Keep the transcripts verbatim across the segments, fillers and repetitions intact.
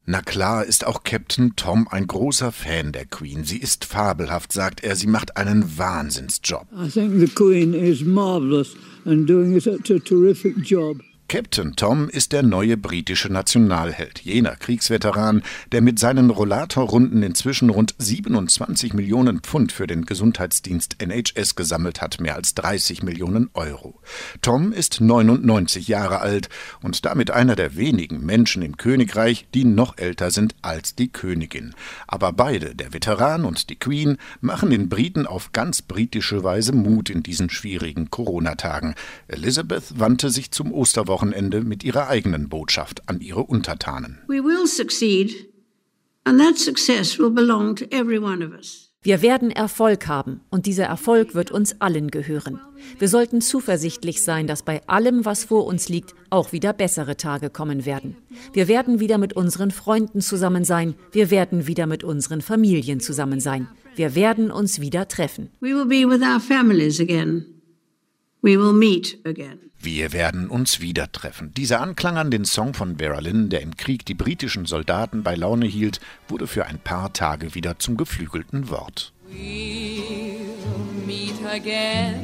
Na klar ist auch Captain Tom ein großer Fan der Queen. Sie ist fabelhaft, sagt er. Sie macht einen Wahnsinnsjob. I think the Queen is marvelous and doing a terrific job. Captain Tom ist der neue britische Nationalheld, jener Kriegsveteran, der mit seinen Rollatorrunden inzwischen rund siebenundzwanzig Millionen Pfund für den Gesundheitsdienst N H S gesammelt hat, mehr als dreißig Millionen Euro. Tom ist neunundneunzig Jahre alt und damit einer der wenigen Menschen im Königreich, die noch älter sind als die Königin. Aber beide, der Veteran und die Queen, machen den Briten auf ganz britische Weise Mut in diesen schwierigen Corona-Tagen. Elizabeth wandte sich zum Osterwochenende Wochenende mit ihrer eigenen Botschaft an ihre Untertanen. We will succeed, and that success will belong to every one of us. Wir werden Erfolg haben und dieser Erfolg wird uns allen gehören. Wir sollten zuversichtlich sein, dass bei allem, was vor uns liegt, auch wieder bessere Tage kommen werden. Wir werden wieder mit unseren Freunden zusammen sein. Wir werden wieder mit unseren Familien zusammen sein. Wir werden uns wieder treffen. We will be with our families again. We will meet again. Wir werden uns wieder treffen. Dieser Anklang an den Song von Vera Lynn, der im Krieg die britischen Soldaten bei Laune hielt, wurde für ein paar Tage wieder zum geflügelten Wort. We'll meet again.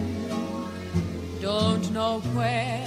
Don't know where.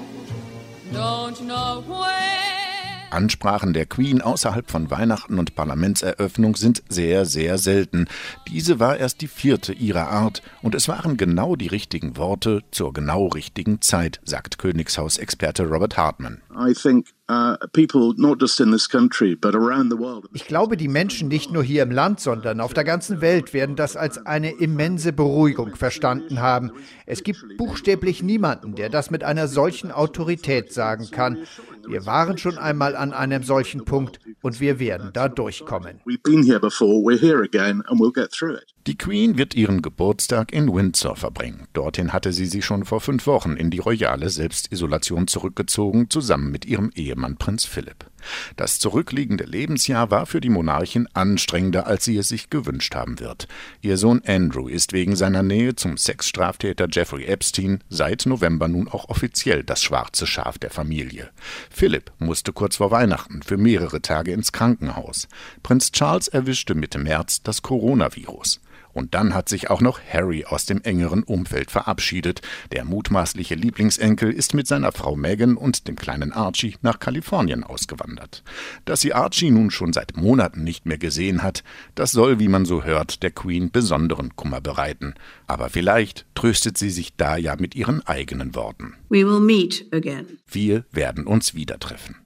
Don't know where. Ansprachen der Queen außerhalb von Weihnachten und Parlamentseröffnung sind sehr, sehr selten. Diese war erst die vierte ihrer Art und es waren genau die richtigen Worte zur genau richtigen Zeit, sagt Königshausexperte Robert Hartman. I think uh, people not just in this country but around the world. Ich glaube, die Menschen nicht nur hier im Land, sondern auf der ganzen Welt werden das als eine immense Beruhigung verstanden haben. Es gibt buchstäblich niemanden, der das mit einer solchen Autorität sagen kann. Wir waren schon einmal an einem solchen Punkt und wir werden da durchkommen. Die Queen wird ihren Geburtstag in Windsor verbringen. Dorthin hatte sie sich schon vor fünf Wochen in die royale Selbstisolation zurückgezogen, zusammen mit ihrem Ehemann Prinz Philipp. Das zurückliegende Lebensjahr war für die Monarchin anstrengender, als sie es sich gewünscht haben wird. Ihr Sohn Andrew ist wegen seiner Nähe zum Sexstraftäter Jeffrey Epstein seit November nun auch offiziell das schwarze Schaf der Familie. Philipp musste kurz vor Weihnachten für mehrere Tage ins Krankenhaus. Prinz Charles erwischte Mitte März das Coronavirus. Und dann hat sich auch noch Harry aus dem engeren Umfeld verabschiedet. Der mutmaßliche Lieblingsenkel ist mit seiner Frau Meghan und dem kleinen Archie nach Kalifornien ausgewandert. Dass sie Archie nun schon seit Monaten nicht mehr gesehen hat, das soll, wie man so hört, der Queen besonderen Kummer bereiten. Aber vielleicht tröstet sie sich da ja mit ihren eigenen Worten. We will meet again. Wir werden uns wieder treffen.